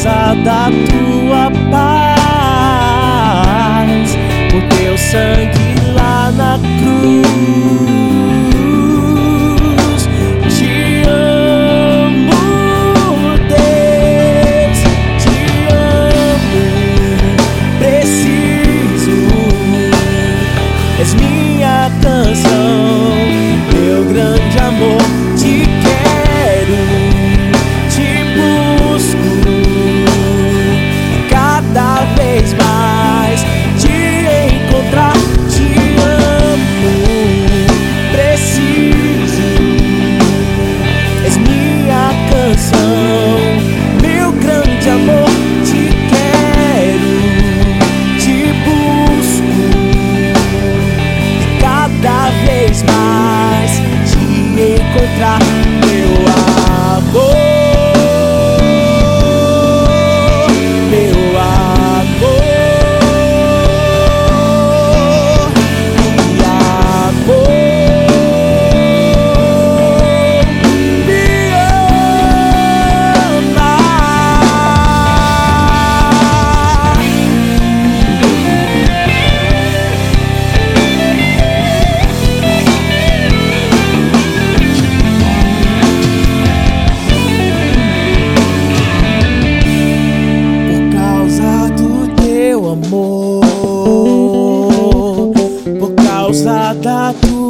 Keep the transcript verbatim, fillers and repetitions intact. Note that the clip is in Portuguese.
causa da tua paz, por teu sangue lá na cruz. Te amo, Deus, te amo, preciso, és minha canção, meu grande amor. Te quero, te busco cada vez mais, te encontrar. Te amo, preciso, és minha canção, meu grande amor. Te quero, te busco cada vez mais, te encontrar, meu amor, meu amor, me amor, me ama. Por causa do teu amor, por causa da tua